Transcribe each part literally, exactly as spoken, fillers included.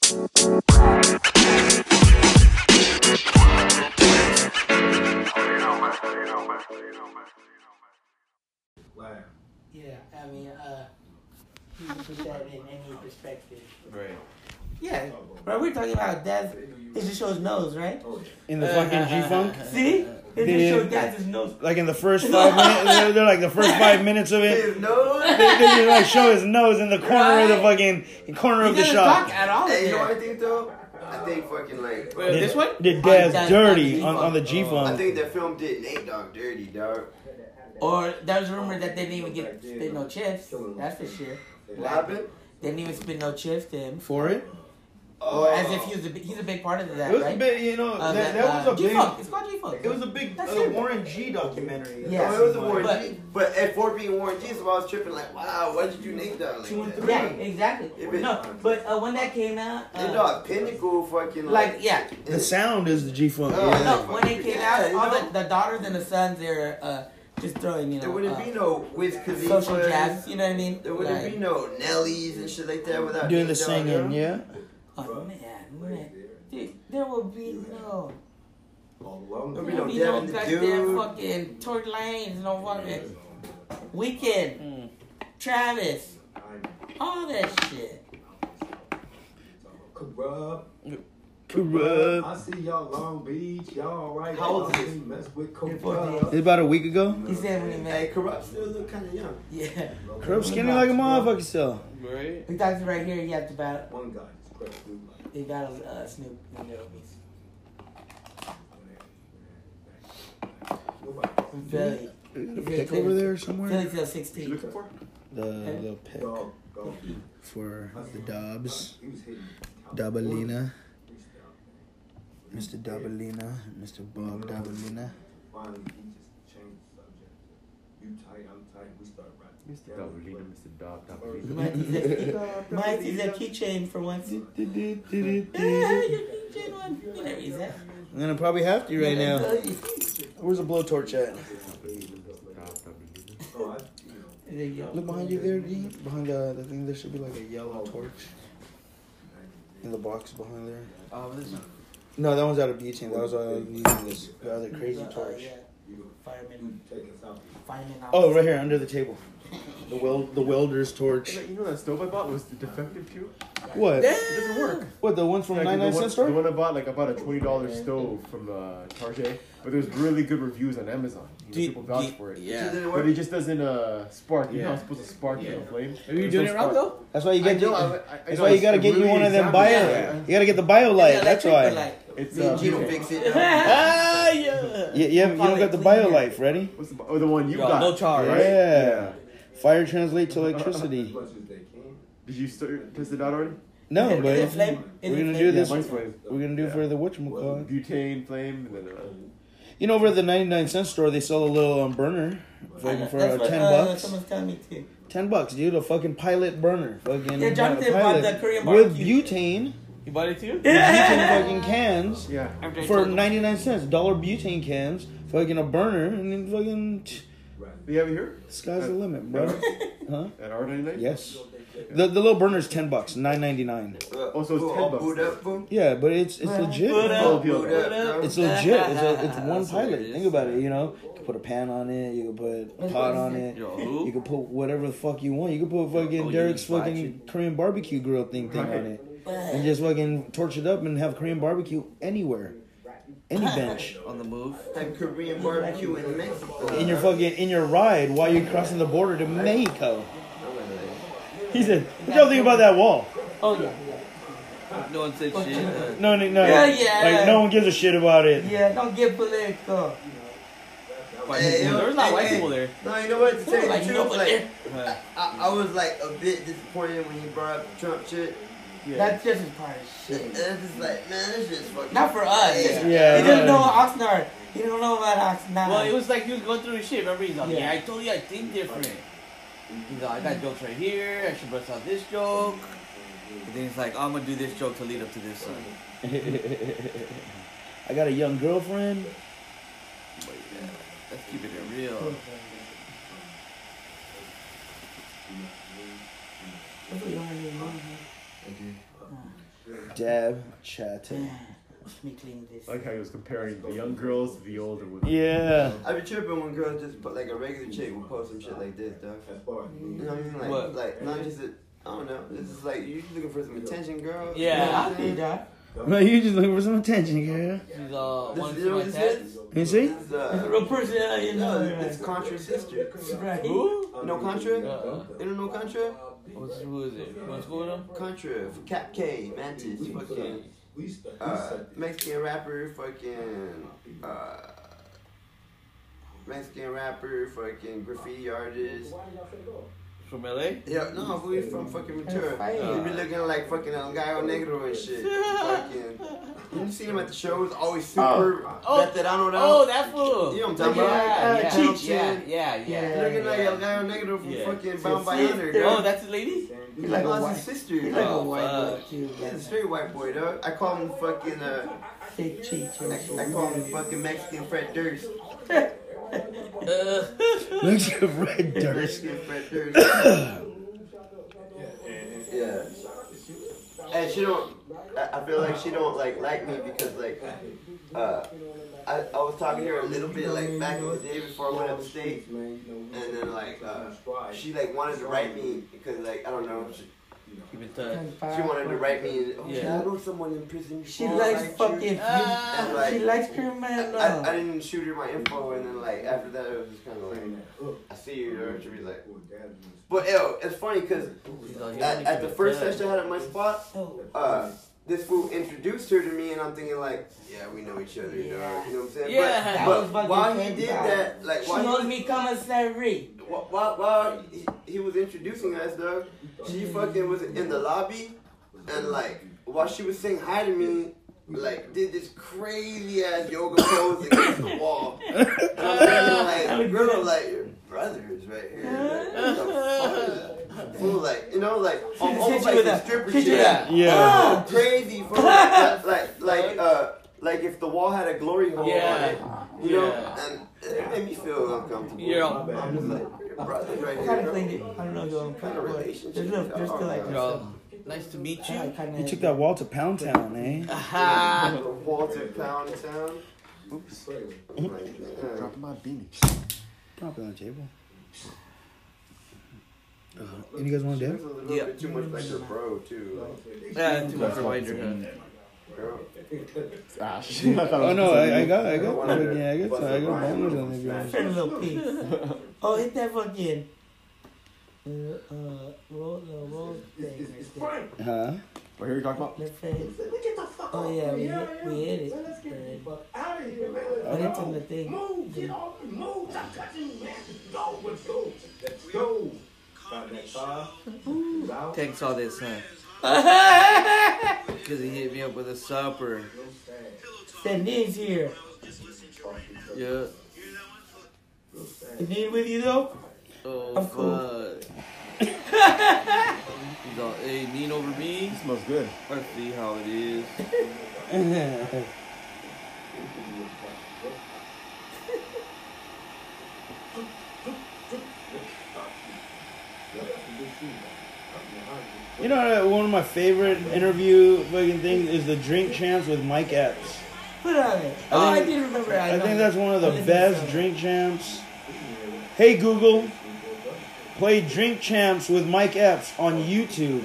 Yeah, I mean, uh, you can put that in any perspective. Right. Yeah, bro, we're talking about Daz. It just shows nose, right? In the fucking G-Funk? See? It just shows Daz's nose. Like in the first five minutes, they're, they're like the first five minutes of it. His nose? They, they just like show his nose in the corner Right. of the fucking corner He of the doesn't shop. talk at all. Hey, you know there. what I think though? I think fucking like. Wait, this one? Did On Daz Daz- dirty on on, the on the I G-Funk. think that film did Nate Dogg dirty, dog. Or there was a rumor that they didn't even get spit no chips. That's for sure. What happened? They didn't even spit no chips to him. For it? Or as if he was a big, he's a big part of that, It was right? a big, you know, Uh, that, that, that uh, was a big, G-Funk. It's called G-Funk. it was a big That's uh, it. Warren G documentary. Yeah. Oh, it was a Warren But- G. But at four being Warren G, so I was tripping like, wow, why did you Nate Dogg like Two and that? three. Yeah, exactly. If it- No, but uh, when that came out, Nate uh, Dogg, Pinnacle, fucking like. like, yeah. The sound is the G-Funk. Oh, yeah. No, when it came Yeah, out, you all know? the, the daughters and the sons, they're uh, just throwing, you There know, wouldn't uh, be no Wiz Khalifa. social jabs, you know what I mean? There wouldn't Like, be no Nellies and shit like that without Doing Nate the Dogg, singing, yo. yeah. Oh, man, man. Dude, there will be no... There'll be There no will be no Devin the goddamn Dude. fucking Tory Lanez, no fucking Weekend, Mm. Travis, all that shit. Corrupt. Corrupt. I see y'all Long Beach. Y'all alright. How old is Y'all this? Mess with fourteen. Corrupt. It's about a week ago. He said when he Hey, met... Corrupt still look kind of young. Yeah. Corrupt skinny like a motherfucker still. Right. We talked right here, he had to battle... One guy just crept through like They battled uh, Snoop in the middle. nobody. From Philly. A pick over there somewhere. Philly till You sixteen. looking for? The little pick Dog, dog. for the Dobbs. He was hitting Dabalina. Mister Dabalina. Mister Bob Dabalina. Finally, he just changed the subject. You tight, I'm tight. We start rapping. Mister Dabalina, Mister Dog, Dabalina. Mine's is a keychain for once. Yeah, I'm your keychain one. You never use that. gonna probably have to right now. Where's the blowtorch at? Oh, I, There you go. Look behind you there, Dean. Behind the, the thing, there should be like a yellow torch. In the box behind there. Oh, this is No, that one's out of butane. That was uh, using this the other crazy uh, torch. yeah. Fireman. take us out. Fireman. Oh, right here under the table. The weld, the welder's torch. You know that stove I bought was defective too? What? It doesn't work. What, the ones from Like, ninety-nine the one- cent store? The one I bought, like I bought a twenty dollar stove from uh, Target, but there's really good reviews on Amazon. You know, Do you- people vouch do you- for it. yeah. Did it But work? it just doesn't uh, spark. You know Yeah. how it's supposed to spark Yeah. in a flame. Are you There's doing no it wrong spark. though? That's why you I get. know, I- I- I That's know, why you it's gotta get you really one of them examined. bio. Yeah. You gotta get the bio light. Yeah, That's electric, why. but like- It's Me and uh, You Gino don't okay. fix it. Ah, yeah. You, you, have, you Call don't it got the clean bio air. light, Freddy. What's the, oh, the one you Yo, got? no charge, right? Yeah. Fire translate to electricity. As much as they can. Did you start, test it out already? No, Is it- but is it flame? Is we're it gonna flame? do this. Yeah, mine's flame. We're gonna do Yeah. for the whatchamacallit. Butane, flame, and then uh, You know, over at the ninety-nine cent store, they sell a little um, burner fucking for That's uh, what, ten uh, bucks. Someone's telling me too. Ten bucks, dude. A fucking pilot burner. Fucking Yeah, Jonathan uh, bought pilot the Korean with barbecue. butane. You bought it too? Butane fucking cans yeah. After I for told him. ninety-nine cents. Dollar butane cans. Fucking a burner, and then fucking tch, Do you have it here? sky's the limit, bro. Huh? At R ninety-nine? Yes. The the little burner's ten bucks, nine ninety nine. Oh, so it's Boom, ten all bucks. booed up, boom. Yeah, but it's it's legit. Put Oh, up, deal. put up. It's legit. It's a, it's one That's pilot. hilarious. Think about it. You know, you can put a pan on it. You can put a pot on it. Yo, who? You can put whatever the fuck you want. You can put fucking Oh, Derek's you fucking watching. Korean barbecue grill thing thing Right. on it, and just fucking torch it up and have Korean barbecue anywhere, any bench, On the move. Have Korean barbecue in Mexico. in your fucking in your ride while you're crossing the border to Mexico. He said, "What y'all think about that wall?" Oh yeah. No one said shit. Uh, No, no, no. Yeah, yeah. Like no one gives a shit about it. Yeah, don't get political. white Hey, people. yo, There's not hey, white hey. people there. No, you know what? To tell you Like, the you know truth, what, like, Uh, I, I was like a bit disappointed when he brought up the Trump shit. That's just his part of And shit. it's just like, man, this shit's fucking. Not for us. Yeah. Yeah, He doesn't no. know Oxnard. He don't know about Oxnard. well, it was like he was going through his shit. Remember, he's like, Yeah. yeah, I told you I think different. He's like, I got jokes right here. I should bust out this joke. And then he's like, I'm gonna do this joke to lead up to this one. I got a young girlfriend. But yeah, let's keep it real. Dab chatting. Let me clean this. I like how he was comparing the young girls to the older women. Yeah. I be tripping when girls just put like a regular chick will post some shit like this, dog. You know what I mean? Like, What? like not just a, I don't know. It's just like you looking for some attention, girl. Yeah. You know what I'm I saying? did that. No, you just looking for some attention, girl. She's uh, This want to is see my what this tats? is. You see? This is, It's a uh, real person, yeah, you no, know. it's Contra's sister. Right. Who? You know Contra? Uh, You don't know Contra? what's, who is it? You want to school with him? Contra, Cap K, Mantis, fucking uh, Mexican rapper, fucking uh, Mexican rapper, fucking graffiti artist. From L A? Yeah, no, we from fucking Ventura. Uh, He be looking like fucking El Gallo Negro and shit. Fucking, you seen him at the shows? Always super Oh. veterano. Oh, that fool! You know what I'm talking yeah, about? Yeah, Cheech, yeah, man. yeah, yeah, yeah. Looking like yeah. El Gallo Negro from Yeah. fucking Bound by Sister. Thunder. Oh, dog. that's his lady? He's like a That's white. his sister. He's like a Oh, white boy fuck. too. He's a straight white boy, dog. I call him fucking, uh, Fake cheech. I, I call him fucking Mexican Fred Durst. Uh, Mexican Red Durst. Mexican Fred Durst. Yeah. And she don't, I, I feel like she don't like like me because like, uh, I, I was talking to her a little bit like back in the day before I went upstate, and then like, uh, she like wanted to write me because like, I don't know, she, keep in touch. she wanted to write me, and, oh, Yeah. yeah, I know someone in prison. She before, likes like you. fucking. Ah. And, like, She likes I, criminal. I, I didn't shoot her my info, and then like after that, it was just kind of like, I see you, or she was like, but yo, it's funny because She's all, "You at, only at keep the in first touch." session I had at my spot, Oh. uh, this fool introduced her to me, and I'm thinking like, yeah, we know each other, you know, Yeah. you know what I'm saying? Yeah. But, That but was fucking while he crazy, did dog. that, like She while knows he, me commissary. while, while, while he, he was introducing us, dog, she fucking was in the lobby, and like while she was saying hi to me, like did this crazy ass yoga pose against the wall. And I'm thinking like, girl, like your brother is right here. Like, what the fuck is that? Fool, like, you know, like She almost hit you like with the a- stripper hit you shit. with a- Yeah. Crazy, fool. like, like, like, uh, like if the wall had a glory hole Yeah. on it, you know, Yeah. and it made me feel uncomfortable. Yeah. I'm just like, your brother's right I here. kind of bro. cleaned it. I don't know your Kind of relationship. There's no, there's still like. Oh, Yo, nice to meet I you. kinda- You took that wall to Pound Town, eh? Aha. The Walter Pound Town. Oops. Like, uh, Dropping my beanie. Drop it on the table. Uh, and you guys want to She was dip? a little Yeah. bit too much like her bro too. Yeah, too much reminder. Huh? Girl. Ah, shit. I thought it Oh was no, something I, I new. got, I got, yeah, I got, I got boners on this guy. Pretty little piece. Oh, hit that fucking. Uh, uh, roll the roll thing. right there. Huh? What are you talking about? Left face. Oh yeah, we hit, we hit it. I didn't turn the thing. Move, get off, move, stop touching me, man. Go, let's go. Let's go. Got that car. He's out. Tank saw this, huh? Because he hit me up with a supper. Sandin's here. Yeah. Is he with you though? Oh, I'm cool. fuck. He's all, hey, lean over me. It smells good. Let's see how it is. You know, one of my favorite interview fucking things is the Drink Champs with Mike Epps. Put it on it. I Oh, I think- did remember. I, I know. think that's one of I the listened to best some. Drink Champs. Hey Google, play Drink Champs with Mike Epps on YouTube.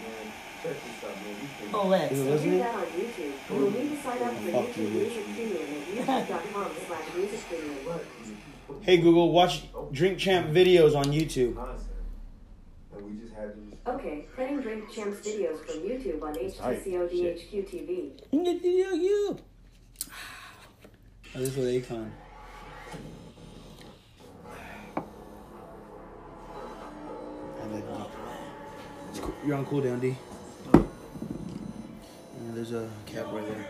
Oh, Lex. Is it To do listening? that on YouTube, you will need to sign up for Fuck you, YouTube Music Premium at youtube.com slash music premium. Hey Google, watch Drink Champ videos on YouTube. And we just had to. Okay, playing Drink Champs videos from YouTube on H T C O D H Q T V. Oh, this was Akon. I like that. It's cool. You're on cooldown, D. Yeah, there's a cap right there.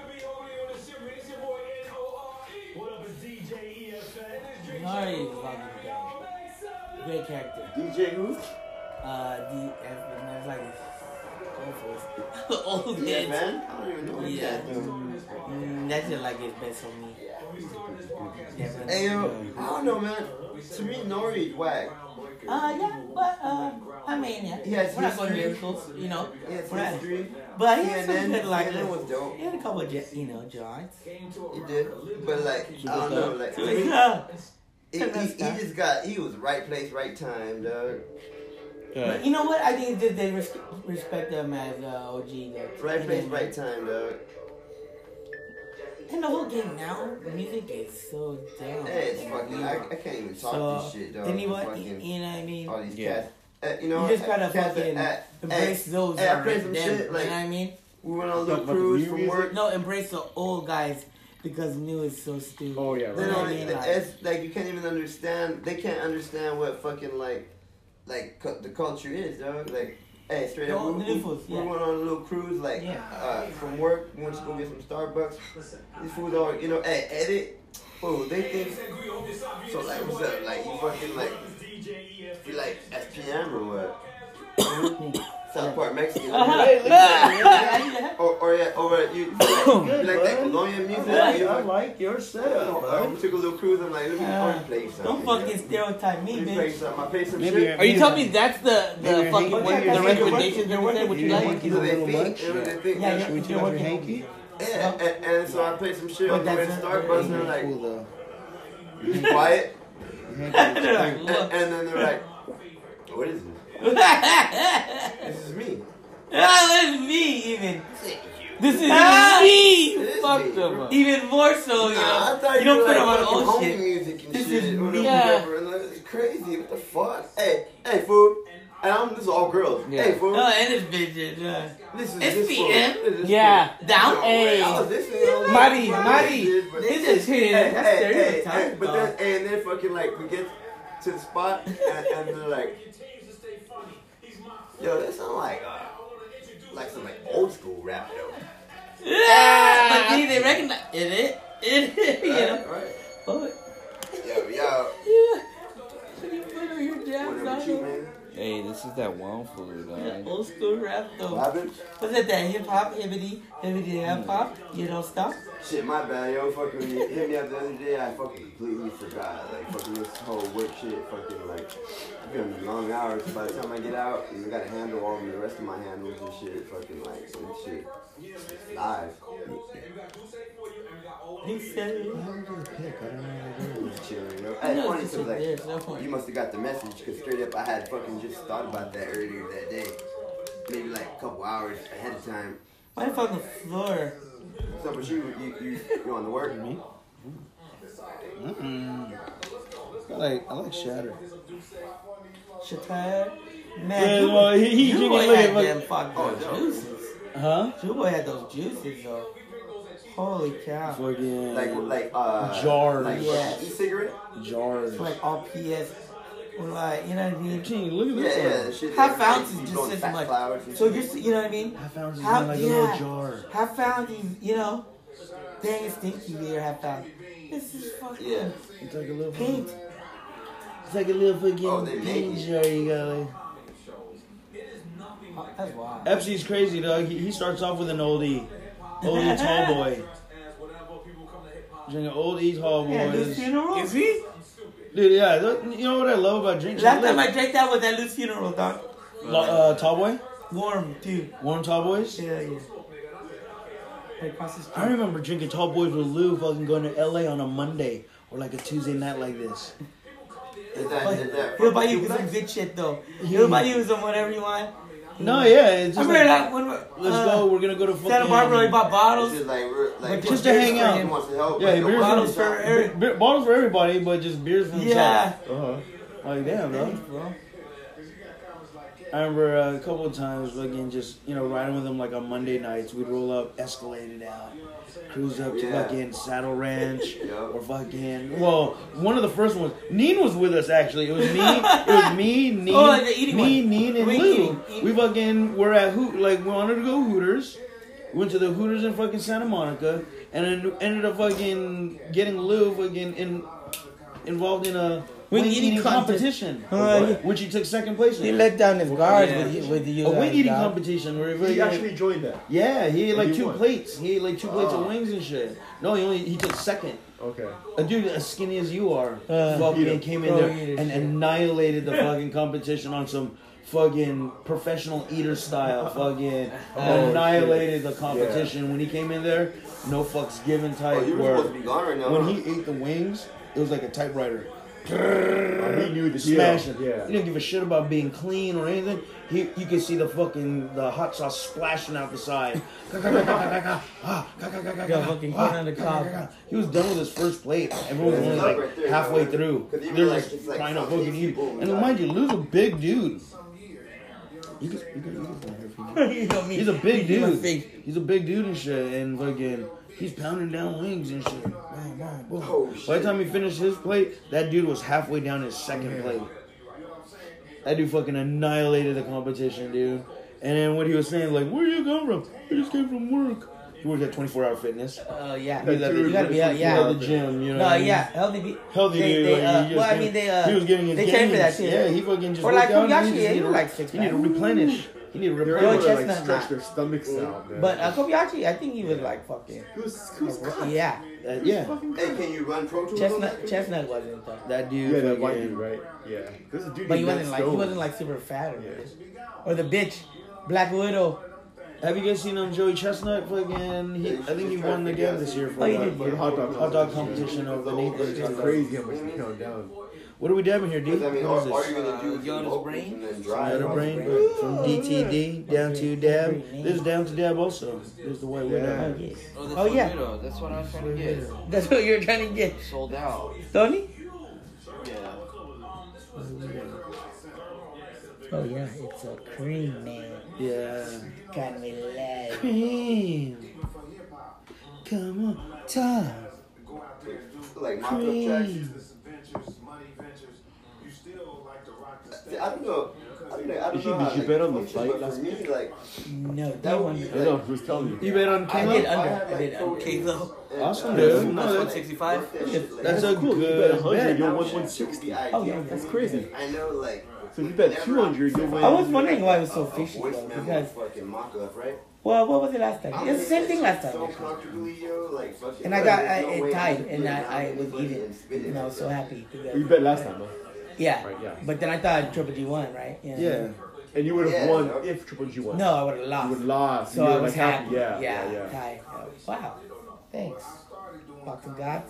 Nari is fucking great. Great character. D J who? Uh, D F, that's like his old Yeah, head. man. I don't even know what Yeah. that dude. Mm, that's just like his best on me. Yeah, man. Hey yo, I don't know, man. To me, Nori's whack. Uh, yeah, but uh, I mean, yeah. He has We're not going to history. miracles, you know. He has We're not- history. But he had some C N N, good like. C N N was dope. He had a couple of j- you know joints. He did, but like I don't know, like So, I mean, yeah. he, he, he just got he was right place, right time, dog. But you know what? I think it's just they res- respect them as uh, O G. Though. Right And place, then- right time, dog. And the whole game now, the music is so dumb. Hey, it's fucking. I, I can't even talk So, this shit, dog. then you what? Fucking, You know what I mean? all these Yeah. cats. Uh, you know, You just gotta uh, cats fucking that- uh, embrace hey, those. hey, I that played are some them, shit, like- you know what I mean? We went on a Talk little about the cruise new from music? work. No, embrace the old guys because new is so stupid. Oh yeah, You You know know, what I right. mean? it- Like- it's like you can't even understand. They can't understand what fucking like, like cu- the culture is, dog. Like, hey, straight up, No, we, the we, new fools, we yeah. went on a little cruise, like, Yeah. uh, from work. We went to go get some Starbucks. These fools are, you know, hey, edit. Oh, they think. So like, what's up? Like, you fucking like, you like S P M or what? South Park Mexican. Uh-huh. Or, or yeah, or uh, you, you like, you like that Colombian music? You I know, like your setup, uh, we took a little cruise. I'm like, let me Uh, play something. Don't fucking stereotype me, Let me play bitch. some. I play some Maybe shit. you're- Are you telling me that's the, Maybe the you're fucking hanky- one, maybe the you're recommendations you're that you said, what you You're like? hanky You know, a they little think, much. you know, they think. Yeah, Yeah, yeah. Should we take off your hanky? and, and so I played some shit on But the way to that's a- Starbucks, and they're Cool like, though. "Be quiet," Your hanky They're is like, and, look. and then they're like, "What is this? This is me." Ah, that's me even. This is Ah! me. It is Fuck me. them. Even more so, you Nah, know. I thought You don't were put like them on fucking old homie shit. music and This shit. is or me. whatever. And like, it's crazy. What the fuck? Hey, hey, fool. And I'm this is all girls. Yeah. Hey, fool. Oh, and this bitch. Uh, This is S this P fool. M? This is Yeah. fool. Down. No, Hey. I was listening on Marty, fucking Marty. shit, but- This is Hey, his. That's hey, hey, hey, stereotype. but then and then fucking like we get to the spot and, and they're like, yo, that sound like uh, like some like old school rap though. Yeah, but see, they recognize it. It, it, you know. Right, right. Oh, Yo, yo, yeah. Should you put on your jams whatever on you it? man. Hey, this is that one food, Yeah, dog. old school rap though. What happened? Was it that hip hop, hibbity, hibbity hip hop? You don't stop. Shit, my bad, yo. Fucking when you hit me up the other day, I fucking completely forgot. Like fucking this whole work shit, fucking like it's gonna be long hours. By the time I get out, and I gotta handle all of the rest of my handles and shit. Fucking like some shit live. He said it. Just chilling, yo. I Hey, know funny it's cause just there, like so funny. you must have got the message, cause straight up I had fucking just thought about that earlier that day, maybe like a couple hours ahead of time. Why the fuck on the floor? So, but you, you, you, you on the work? Me? Mm-mm. I like I like Shatter. Shatar? Yeah, Man, you, well, he- he you drinking boy liquor, had but- them fucking Oh, no. juices. Huh? You boy had those juices though. Holy cow. Fucking Like, like, uh, Jars. like Yeah. fucking e-cigarette? jars. It's like all P S. Like, you know what I mean? Gee, look at Yeah, this yeah, one. the shit. Half that- ounce is you just blowing as fat much. clouds and So shit. you're, you know what I mean? Half ounce is How- in like a yeah. little jar. Half pound is, you know, dang it's stinky beer, half pound. This is fucking Yeah. It's like a little paint. It's like a little fucking Oh, they make paint it. jar you got. Like. Oh, that's wild. Epstein's crazy, dog. He, he starts off with an oldie, oldie tall boy. Drinking oldies, tall Yeah, Lou's boys. funeral? Is he? Dude, yeah. that- You know what I love about drinking? Last time I drank that was at Lou's funeral, dog. uh, tall boy, Warm, too. warm tall boys. Yeah, yeah. Right across the street. I remember drinking tall boys with Lou, fucking going to L A on a Monday or like a Tuesday night like this. Is that, is that He'll buy fucking you some duplex? good shit, though. He'll buy you some whatever you want. No, yeah, it's I just remember like, that when we're, let's uh, go. We're gonna go to fucking Santa Barbara, we bought It's bottles. just like, we're, like But just to hang out. He wants to help. Yeah, but beers nobody's for out. Eric. Beer, bottles for everybody, but just beers for himself. Yeah. Uh-huh. Like damn, Thanks, bro. bro. I remember uh, a couple of times, fucking just you know riding with him like on Monday nights. We'd roll up, escalated out, cruise up to Yeah. fucking Saddle Ranch Yeah. or fucking. Well, one of the first ones, Neen was with us actually. It was me. It was me, Neen, Oh, the eating me, one. Neen, and Wait, Lou. eating, eating. We fucking were at Hoot. Like we wanted to go Hooters. We went to the Hooters in fucking Santa Monica, and then ended up fucking getting Lou fucking in, involved in a wing eating eating competition, Uh, he, which he took second place he in. let down his guards yeah. with, with the A wing eating guard. competition where He he actually joined that. yeah, he ate like He two won. plates. He ate like two plates Oh. of wings and shit. No, he only he took second. Okay. A dude as skinny as you are, Uh, fucking Eat 'em. came in Bro, there eat it, and shit. annihilated the fucking competition on some fucking professional eater style. Fucking Oh, annihilated shit. the competition when he came in there. No fucks given Oh, type. you were where supposed to be gone right now. when huh? he ate the wings, it was like a typewriter. Oh, he knew the deal. Smashing. Yeah. He didn't give a shit about being clean or anything. He, you could see the fucking the hot sauce splashing out the side. Got fucking corn on the cob. He was done with his first plate. Everyone was only like halfway through. They're just trying to fucking eat. And mind you, Lou's a big dude. You could, you could, you could You know me. He's a big He- he my dude. face. He's a big dude and shit. And fucking, he's pounding down wings and shit. Boom, boom, boom. Oh, By the shit. time he finished his plate, that dude was halfway down his second plate. That dude fucking annihilated the competition, dude. And then what he was saying, like, where you come from? I just came from work. He worked at twenty-four hour fitness. Uh, yeah. He was at the, You gotta be out, he yeah. was at the gym, you know. No, what I mean? yeah, healthy. Be- Healthy they, dude. They, like, uh, he, just well, I came- mean, they, uh, he was getting his they train for that gains. too. Yeah, he fucking just Or like worked out. Kobayashi, He just yeah, need you to- like six He need to pack. replenish. He need to They're replenish. able to like chestnut stretch not. their stomachs out, man. But uh, Kobayashi, I think he was like fucking. he was, he was cut. Yeah. Uh, yeah, Hey, can you run Pro Tools? Chestnut, Chestnut wasn't though. that dude. Yeah, that white fucking- dude, right? Yeah. This is a dude But he named wasn't Matt like he Stone. wasn't like super fat or Yeah. anything. Or the bitch, Black Widow. Have you guys seen him, Joey Chestnut? Fucking, he, I think he won again this year for Oh, he uh, did, For the hot dog hot dog competition over the Nathan's. It's crazy how much he count down. What are we dabbing here, D? Because, I mean, What all, is all this? you're gonna do is Yoda's vocals brain? and then drive. Yoda brain, but from D T D down to dab. This is down to dab also. This is the white Yeah. widow. Oh yeah. Oh, the Oh, yeah. Tornado. That's what I was trying to get. That's what you're trying to get, Sold out. Tony? Yeah. Oh yeah, it's a cream man. Yeah. Got me laugh. Cream. Come on, time. Like mock-up tracks. Cream. See, I don't know. I don't know. I don't Did you- know did how, you like, bet on the functions, fight but last for me, like, No, that that would one. be I know, who's telling you? You bet on I Kalo? did I under. had, I like, did under. focus Kalo. and- Awesome, and- dude. and- No, Plus that's- one sixty-five. that shit, like, That's a Cool, you bet good one hundred, bet. you'll win one sixty. Oh yeah, That's crazy. I know, like. So if you bet two hundred, you'll win. I was wondering why it was so a fishy though, voicemail because fucking mock-up, right? well, what was it last time? It's the same thing last So time. comfortably, yo, like, fucking- And I got there's I, no it way tied, could and put I, it I on was anybody eating, and spit it. and I was so happy. to get- You bet last time, huh? Yeah. Right, yeah. But then I thought Triple G won, right? Yeah. And you would have Yeah, won no. if Triple G won. No, I would have You lost. would have lost. So you I were was like happy. Yeah, yeah, yeah, yeah. tied. Wow. Thanks. Boxing gods.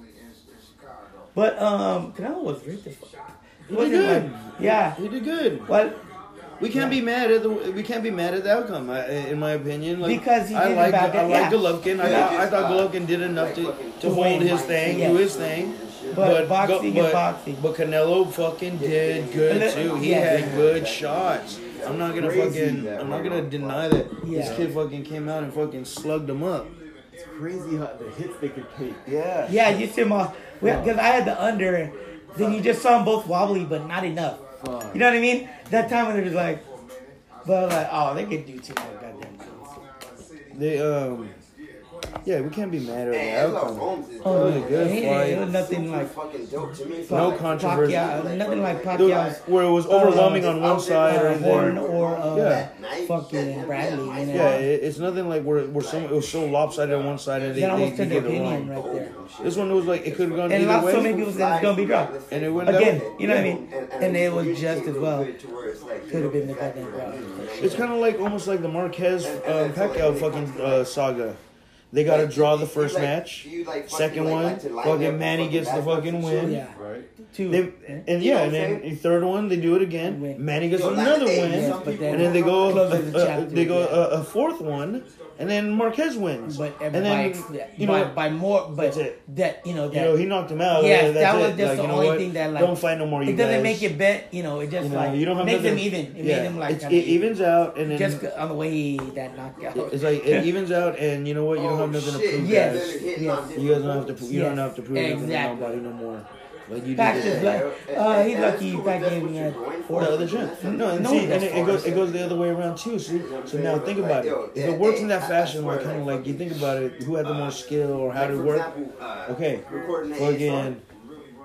But um, Canelo was ripped as fuck. He wasn't did good. like- yeah. He did good. Well, We can't be mad at the we can't be mad at the outcome. I, in my opinion, like, Because he I did like about I that, like yeah. Golovkin. I Yeah. thought I thought Golovkin did enough to, to hold win. his thing, Yeah. do his thing. But boxing is but, boxing. But Canelo fucking did good Yeah. too. He Yeah. had good shots. I'm not gonna Crazy fucking that I'm not one. gonna deny that Yeah. this kid fucking came out and fucking slugged him up. It's crazy how the hits they could take. Yeah. yeah, you see him all because I had the under, and then you just saw them both wobbly, but not enough. Fuck. You know what I mean? That time when they're just like, but like, oh, they could do two more goddamn things. They um yeah, we can't be mad at the And outcome. Holmes is Oh, Really good it, fight. it was nothing super like fucking dope to me. No Like, controversy. Pacquiao, nothing like Dude, Pacquiao's where it was overwhelming on one side uh, and Horn then or uh, Yeah. fucking Bradley. You know? yeah, it, it's nothing like where where some it was so lopsided on one side and they, That they, almost they turned the get it opinion wrong. right there. This one was like it could have gone And either lots so way. many people said it's gonna be draw. And it went that Again, way. you know what I mean? And it was just as well. Could Could have been the goddamn draw. It's kind of like almost like the Marquez um, Pacquiao fucking uh, saga. They got to draw the first match. Second one, fucking Manny gets the fucking win. Yeah. Right? Two. They, and yeah, and then the third one they do it again. Win. Manny gets Yo, another like, win, yes, but then and then they go closes the uh, uh, chapter, they go yeah. a, a fourth one, and then Marquez wins. But and by, then you know by, by more, but That's it. that you know that you know he knocked him out. Yes, Yeah, that's that was it. just Like, the you know only what? thing that, like, don't fight no more. You it doesn't guys. make it bet. You know, it just You know, like you don't have makes them nothing- even. It yeah, made them like it's, kinda it evens out, and then just on the way that knockout. it's like it evens out, and you know what? You don't have nothing to prove. Yes. guys. Yes. You guys don't have to. Pro- you Yes. don't have to prove nothing to Exactly. nobody no more. Like you Pac did. is that. like, uh, he's lucky Pac gave him that four. No, the shit. No, and No, see, and that's it, it goes it goes the other way around too. See, so now think about it. If it works in that fashion, where kind of like you think about it, who had the more skill or how did it work? Okay, fucking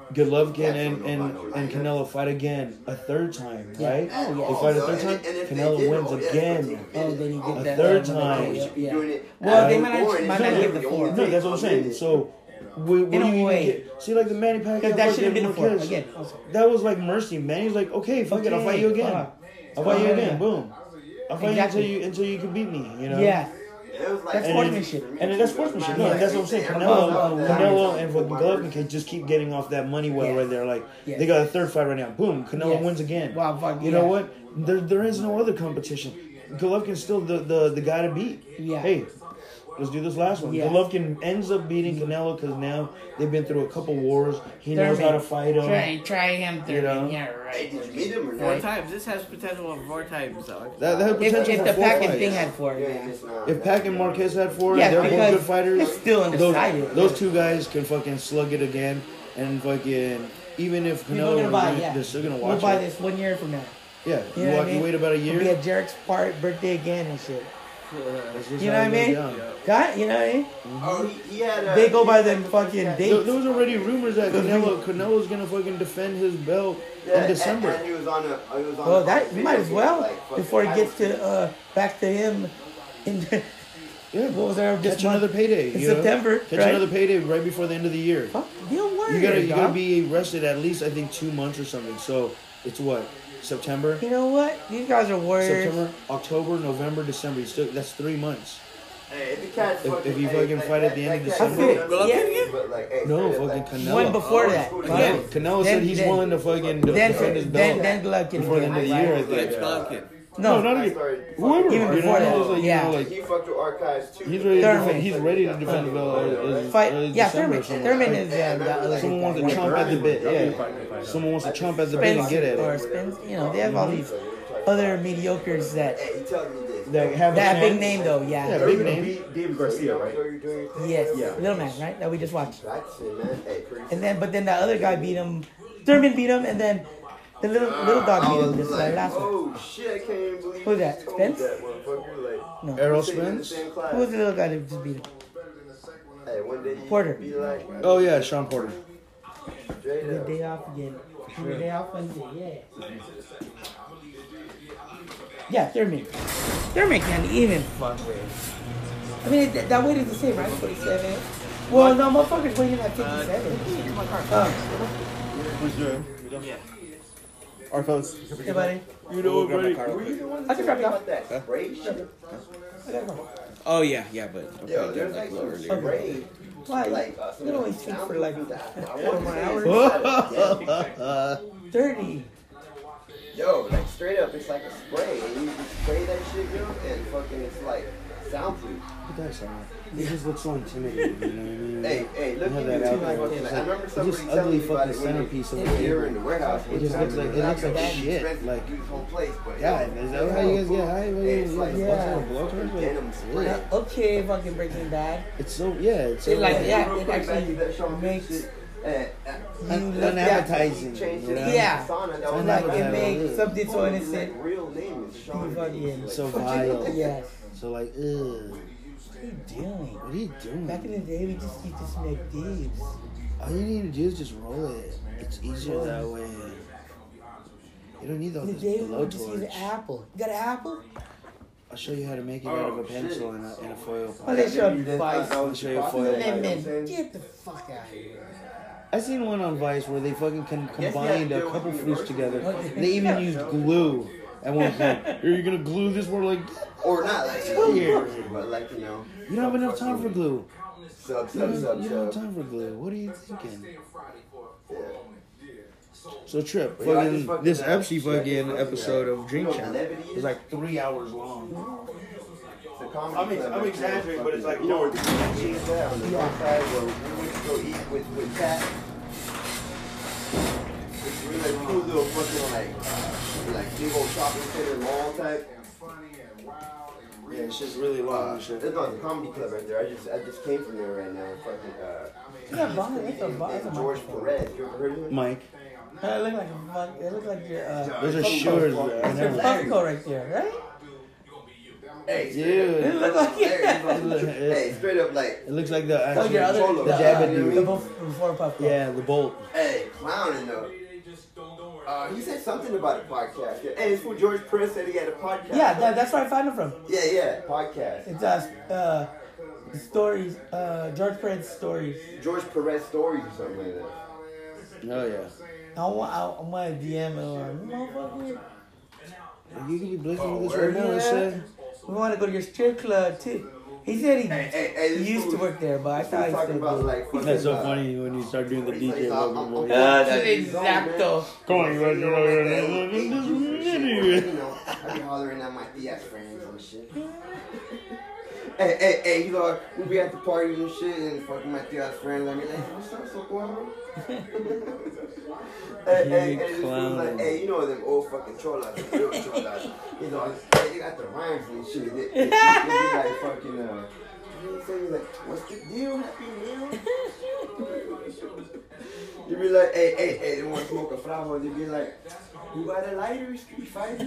Golovkin and, and, and Canelo fight again a third time, right? Oh, yeah. They fight a third And- time, and if they Canelo did, wins oh, yeah, again. Oh, then you get A that. third uh, time. Yeah. yeah. Doing it Well, as they a might not- foreign, might it's not not give the the four. only No, that's what I'm saying. thing. So, we, In a way. see, like the Manny Pacquiao, Because that fight should have with been a four. Marquez, Again. Also. that was like mercy, man. He's like, okay, fuck it, I'll fight you again. Fuck. I'll fight you Yeah. again. Boom. I'll fight Exactly. you until you until you can beat me. You know. Yeah. It was like- That's And sportsmanship. then, and then that's sportsmanship. No, Yeah. that's what I'm saying. Oh, Canelo, oh, oh, Canelo, and fucking Golovkin can just keep getting off that money well Yeah. right there. Like Yeah. they got a third fight right now. Boom, Canelo Yes. wins again. Wow, fuck, you yeah. know what? There, there is no other competition. Golovkin's still the, the, the guy to beat. Yeah. Hey, let's do this last one. Yeah. Golovkin ends up beating Canelo because now they've been through a couple wars. He knows how to fight him. Try, try him, You know? Thurman. Yeah, Hey, right. did you meet him or Four not? times. This has potential of four times, dog. That, that had If, potential if for the four Pac-Man fights. thing had four, Yeah, yeah. it's not. If Pac and Marquez had four, Yeah, they're both because good fighters. it's still Those, undecided. those two guys can fucking slug it again, and fucking even if People Canelo, are gonna buy, wins, yeah. they're still gonna We'll watch buy it. this one year from now. Yeah, You you, know walk, what I mean? you wait about a year. It'll be at Jarek's part birthday again and shit. That's just You how know what I it mean? goes down. God, you know what I mean? Oh, he, he had a, They go by he them had fucking a- dates. There, there was already rumors that Canelo Canelo's gonna fucking defend his belt Yeah, in December. And, and he was on a, he was on Well, a that you might as well like, fucking before it gets title to uh back to him. In yeah, what was there? catch This another month? payday. in you know? September, Catch right? another payday right before the end of the year. Fuck, deal word. You gotta you gotta dog. be arrested at least I think two months or something. So it's what September, You know what? These guys are warriors. September, October, November, December. You still that's three months. Hey, if, the cat's If- fucking, if you hey, fucking that- fight at that- the end of that December. cat's That's fucking- it. Yeah. but, like, hey, No, straight up, fucking like, Canelo. One before Oh, that. cool. Canelo, Yeah. Canelo Then- said he's then- willing to fucking Then, defend his then, belt then Golovkin. before the end of the year. I think. Rich Golovkin. No, not I even started whoever. fucking- Even you before know, that, it's like, yeah. you know, like He fucked with archives too. he's ready. To Thurman. defend, he's ready to defend the belt. uh, uh, fight. uh, Yeah, December Thurman. or something. Thurman Like, is uh, the other someone wants guy. to chomp at the bit. Yeah, someone wants to chomp at the bit and get at or it. spins. You know, they have all these other mediocres that Hey, he tells me this. That have a that big chance. name though. Yeah, Yeah. big Thurman name. beat David Garcia, right? So you're doing your thing? Yes. Yeah. Little man, right? That we just watched. Practicing, man. Hey, pretty And then, but then the other guy beat him. Thurman beat him, and then the little little dog I beat him. was This like, last one. oh shit, I can't even believe Who's that? you told Spence? that motherfucker. Like, No. Errol sitting in the Spence. same class. Who was the little guy that just beat him? Hey, one day you Porter. be like, Oh yeah, Sean Porter. straight Good up. day off again. Good day off Wednesday. Yeah. Yeah, Thurman. Thurman can't even fuck with. I mean, that, that weight is the same, right? forty-seven. Well, no, motherfuckers weighing at fifty-seven. Oh, Arthos. hey, buddy. You know what, buddy? Were you the one I can drop you off. about that spray shit? I gotta go. Oh yeah, yeah, but okay, Yo, that there's like like a little some earlier. spray. Why? Like, uh, You don't speak for like I four want more to hours. hours. thirty. Yo, like straight up, it's like a spray. And you just spray that shit, yo, and fucking it's like soundproof. It just looks so intimidating, you know what I mean? Hey, hey, look Have at that you. out there. Fucking, It's I remember like- somebody it's just telling ugly me about fucking it when centerpiece of they, the when they were table. in the warehouse. It just looks like- it looks like shit, like- use whole place, but Yeah, is that how you guys get high? What It's is it? like Like, Yeah. what's it, blowtorch? Like, denim spray. ugh. Okay, fucking Breaking Bad. It's so yeah, it's so It like like, yeah, Real it quick, back to actually that Sean makes shit. Uh, uh, you un- look at unappetizing. changed You it know? to Yeah. sauna. That was like Unappetizing. it makes something so His, innocent. like, real name is Sean. Fucking so vile. yes. So like, ugh. What are you doing? What are you doing? Back in the day, we just used to smoke thieves. All you need to do is just roll it. It's easier that way. You don't need all In the this day, we would just use an blowtorch. apple. You got an apple? I'll show you how to make it out of a pencil and a, and a foil Oh, pipe. they showed Vice. I'll show you a foil And pipe. then, get the fuck out of here. I seen one on Vice where they fucking con- Yes, combined yeah, a couple yeah, fruits yeah. together. Okay. They even used glue at one point. Are you gonna glue this? We're like, Or not like Weird. but like you know. you don't have enough time for glue. Sub, You sub, don't, sub, you don't have sub. time for glue. What are you thinking? Yeah. So Trip, Well, I just fucking fucking, this uh, Pepsi fucking, fucking uh, episode of Drink you know, Champ levity is is? like three hours long. It's a comedy I'm ex- club, I'm like, exaggerating, but it's like- you know where the Gucci is at on the north side where we went to go eat with with Pat. It's really like cool little fucking like uh, like big old shopping center mall type. Yeah, it's just really long Uh, and shit. it's not the comedy club right there. I just I just came from there right now. Fucking uh, Yeah, Vaughn, that's a Vaughn. That's a George microphone. Perez. You ever heard of him? Mike, It look like a fuck. It look like your uh. those are Shuars. I It's your never. Puffco right there, right? Hey, Dude. straight up. It look like Hey, hey, straight up like. It looks like the Oh, actual your other, Cholo, the the, Dabba uh, dude. the bef- before Puff. Yeah, the bolt. Hey, clowning though. Uh, he said something about a podcast. Yeah. Hey, this fool George Prince said he had a podcast. Yeah, that, that's where I found him from. Yeah, yeah, podcast. It's uh, uh stories, uh, George Prince stories. George Perez stories or something like that. Oh yeah. I want, I, I want to D M him. Like, motherfucker, You can be blessing Oh, with this word? right now. Yeah. Son. we want to go to your strip club too. He said he, Hey, hey, hey, this he used to fool- work there, but I this thought fool he talking still about did. like fucking, That's so uh, funny when you start doing the D J. I'm- vocal I'm- voice. Uh, That's exacto. Come on, you guys. You know, I be hollering at my Diaz friends and shit. Hey, hey, hey, you know, we be at the parties and shit, and fucking my Diaz friends. I mean, like, what's up, so going Hey, hey, hey, this fool's like, hey, you know them old fucking cholas, the real cholas. You know, hey, they got the rhymes and shit. They, they, they be like fucking, uh, you say, like, what's the deal, Happy Meal? You be like, hey, hey, hey, they want to smoke a flower. They be like, you got a lighter, street fighter?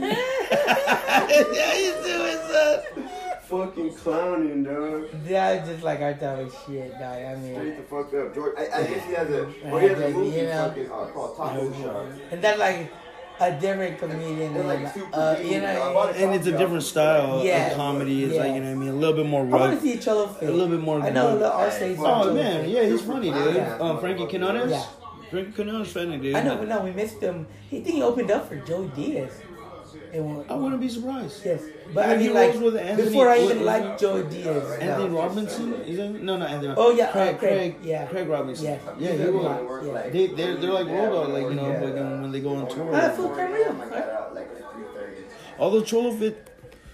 Yeah, you doing son. Fucking clowning, dog. That was just like our type of shit, dog. I Straight mean, the fuck up. George, I, I guess he has a, well, he has a movie Yeah. fucking, uh, called Taco Shop. and that's like a different comedian. They're Than, like super uh, deep, you dog. I know, bought a And it's a copy different of it. style Yeah. of comedy. It's Yeah. like, you know what I mean? A little bit more I want rugged. to see Cholo fit. A little bit more I know rugged. the R say Oh, man. Yeah, he's funny, dude. Yeah. Um, Frankie Quinones? Yeah. Frankie Quinones funny, dude. I know, but no, we missed him. He think he opened up for Joey Diaz. It won't- I wouldn't be surprised. Yes, but Yeah, I he mean, like rolls with Anthony- before I with- even with- liked Joey Diaz. Anthony no. Robinson? Is that, no, not Anthony. Oh yeah, Craig, uh, Craig, Craig, yeah, Craig Robinson. yeah, Yeah, he Craig will. Rob- yeah. They, they're, they're like road dog, like, you know, fucking when they go on tour. Ah, full time real. I got out like at three thirty. Although Cholo Fit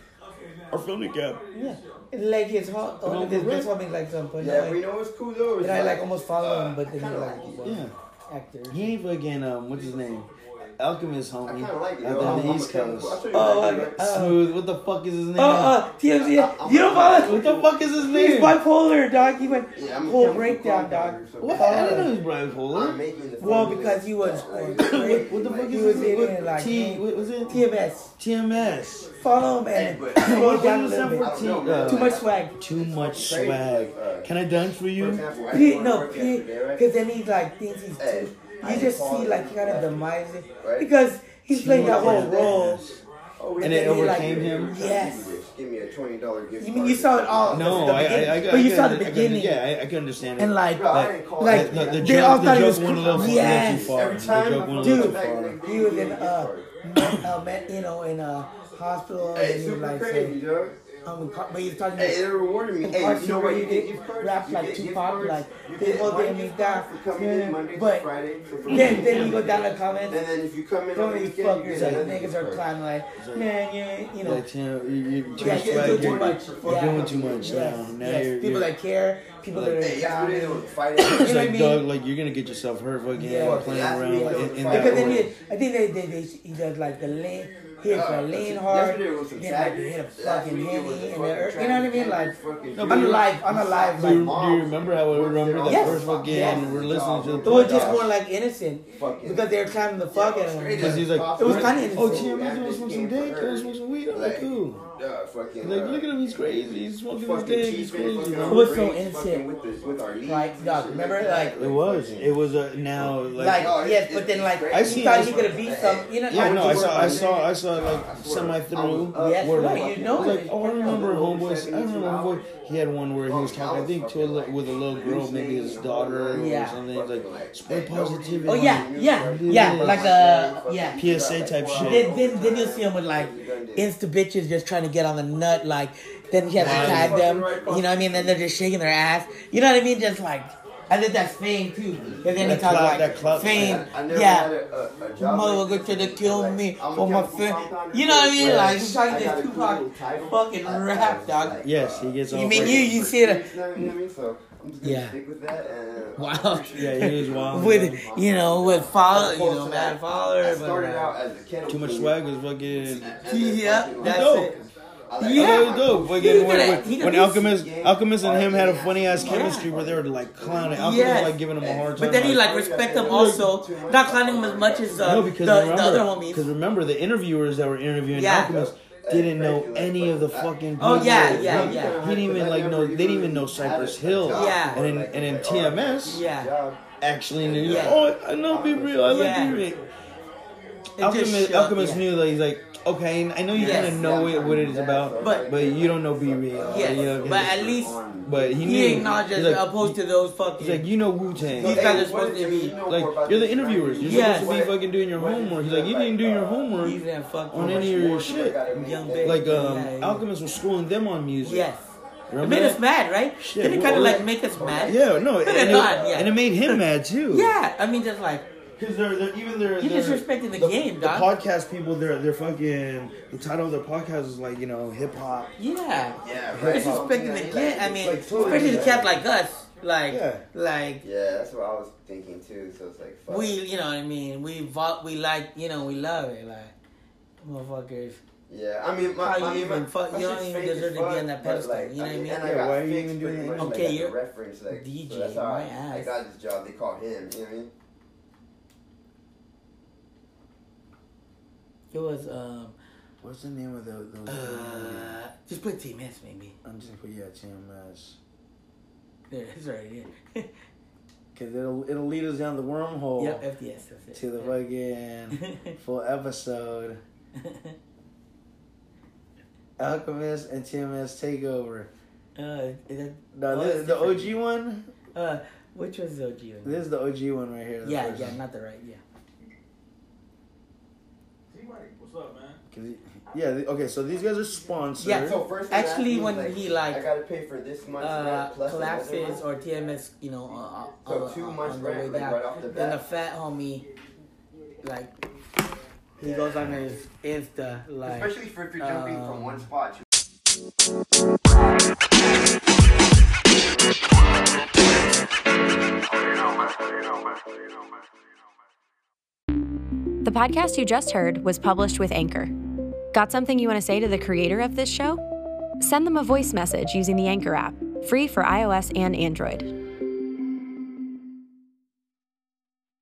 are filming cap. Yeah, and like his whole, No, oh, his but best homie like some point. Yeah, like, but you know what's cool though? and I like almost follow him, but then he kinda like like it. Yeah. actor. He ain't fucking, um, what's his name? Alchemist, I homie. kind of like it. Out yo. there on I'm- the I'm East a- Coast. I'll show you Oh, that, okay. right? Uh, Smooth. What the fuck is his name? Oh, uh, T M Z. You don't what follow? the fuck is his He's name? bipolar, dog. He went Yeah, I'm a whole chemical breakdown, dog. compound, so- What? I didn't know he was Brian I'm Fuller. making the Well, formula. because he was Like, uh, What, what the fuck he is was his in name? it like T, what was it? T M S. T M S. Follow him Hey, and but- slow What it down a was little that bit. for T? I don't know, uh, Too much swag. Too much Crazy, swag. uh, Can I dance for For you? example, I P, went to no, work P, yesterday, right? because then he like thinks he's Hey, too. I You just called see like him, he kind of yeah. demise it Right? because he's playing that whole Too much role. swag. Oh, we And did it like- overcame him? Yes. Give me a twenty dollar gift You mean card. you saw it all? No, the I, I, beginning. I, I, but you I, saw I, the I, beginning, yeah, I, I can understand it. and like, Bro, I didn't call like it. the, the, the they joke, all the thought he joke was went a little, cool. a Yes. little too far. Every The time joke I went a Dude, little too far. he was in uh, men, uh men, you know, in a hospital, Hey, and he was super like, crazy, saying, dog. um, but he was talking. Hey, they rewarded me. Hey, you know what? You get gift cards. Rap you like get gift Tupac, cards, like you they get hold one them gift down. card for coming in Monday to But Friday. So from then, then you go down the comments. And then if you come in Some on of the these weekend, you fuckers, get like another niggas gift are card. climbing like, man, you, you know, Like, you know, you, you, too yeah, much you're swag. doing too You're, much. you're Yeah. doing too much Yes, now. Now yes. you're, people you're, that care, people that are Hey, yesterday they calm. was fighting. You it's know what I like, mean? dog, like, you're gonna get yourself hurt fucking Yeah. playing Last around week in, there was in a that fight. Because then way. he, I think they, they, they, he does like the lean, he hits Uh, a lean hard, yesterday was some then like tag- hit a last fucking week it was heavy, a and the, fucking you know what I mean? Like, fucking- No, but on you- live, on a live, Do you, like, do you remember how I remember that Yes. first fucking Yes. we're listening to the it was just podcast? more like innocent, Fucking- because they were climbing the fuck out of him. Because he's like, It was kinda oh, innocent. T M S, you wanna smoke some dick? You wanna smoke some weed? I'm like, Like, cool. Uh, fucking, He's like, uh, look at him, he's crazy. He's smoking his fucking dick, cheese he's face, crazy. fucking bro. It was so brains, innocent. fucking with the- with our leads Like, and dog, shit remember, that. like- It was. It was a now like. Like, Oh, it's- yes, it's- but then like, it's I he see- thought I he see- could have beat some, you know? yeah, like, no, I saw, I saw, I saw like I semi was through. up Yes, where, right, like, you know I was like, it. oh, I remember homeboys. I remember homeboy. He had one where he was talking, I think, to a li- with a little girl, maybe his daughter or Yeah. something. He's like, spread positivity. Oh yeah, yeah, yeah, like a yeah. P S A type shit. Then, then, then you'll see him with like insta bitches just trying to get on the nut. Like then he has to tag them. You know what I mean? Then they're just shaking their ass. You know what I mean? Just like I think that's fame too. And then he That talks clout- that like clout- fame. I never Yeah. had a, a, a job. Motherfucker like- tried to kill like, me I'm a for my chemical fame. compounder. You know what I mean? Whereas Like he's talking I got this a cool little Tupac title. fucking I- I rap, was dog. like, Yes, he gets all. You mean fucking- you? You see it? You know what I mean? So I'm just gonna Yeah. stick with that. And Wow. Yeah, he was wild. With you know with follow you know I mad follower. started But, out as a kettle Too much cool. swag was fucking. yeah, that's dope. it. I like- Yeah. Yeah, it was dope. Fucking He when, could- when, he could when be- Alchemist, Alchemist and him had a funny ass Yeah. chemistry where they were like clowning. Alchemist Yes. was like giving him a hard time. But then he like respect them also, not clowning him as much as uh, no, the, because the remember, other homies. because remember the interviewers that were interviewing Yeah. Alchemist, didn't know any of the fucking. Oh, yeah, people. yeah, He- yeah. He didn't even like know. They didn't even know Cypress Hill. Yeah. And in and in T M S, Yeah. actually knew. Yeah. Oh, I know Be Real. I like Yeah. Be Real. It just Alchemist, showed- Alchemist yeah. knew that he's like, okay, I know you Yes. kind of know what, what it is about, But- but you don't know Be Real. Yes, you know, but at least but he, he knew. acknowledges He's like, opposed to those fucking. He's like, you know Wu Tang. These guys are supposed to be Like, you're the interviewers. You're Yes. supposed to be fucking doing your homework. He's like, you didn't do your homework He's in fucking on any of your shit. young baby. Like, um, Yeah, yeah. Alchemist was schooling them on music. Yes. It Remember made that? us mad, right? Shit, Didn't it kind of well, like make us mad? Yeah, no, and, Did it and, not? it, Yeah. and it made him mad too. Yeah, I mean, just like Because they're, they're even they're, you they're disrespecting the, game, the dog. podcast people. They're they're fucking. The title of their podcast is like, you know, hip hop. yeah, Yeah, right. disrespecting the game. I mean, Like, totally especially the different. cats like us, like, Yeah. like Yeah, that's what I was thinking too. So it's like, fuck. we, you know what I mean? We vo- we like, you know, we love it, like motherfuckers. Yeah, I mean, my, How you I mean, even my, fuck- my you don't shit's even fake as deserve to be fuck, on that but, pedestal, like, you know what I mean? And I Yeah, got why are you fixed even pretty doing much, that? like, Okay, as a you're reference, like, D J, so that's how my I, I ass. got this job. They called him. You know what I mean? It was um What's the name of the? Those, uh just put T M S maybe. I'm just put yeah, T M S. There, it's right here. Cause it'll it'll lead us down the wormhole. Yep, F D S. That's it. To the fucking full episode. Alchemist and T M S takeover. Uh, is that, No, oh, this it's the O different. G one. Uh, which was the O G one? This is the O G one right here. the Yeah, first yeah, one. not the right. Yeah. What's up, man? 'Cause he- yeah. the- Okay, so these guys are sponsored. Yeah, So first thing Actually, I asked when me was, he, like, I gotta pay for this month's Uh, rent plus another collapses month. or T M S, you know, uh, So uh, two uh, months on the way rent, like, down. right off the Then the bat. fat homie, like, he goes on his Insta, like, Especially for if you're jumping um, from one spot to The podcast you just heard was published with Anchor. Got something you want to say to the creator of this show? Send them a voice message using the Anchor app, free for iOS and Android.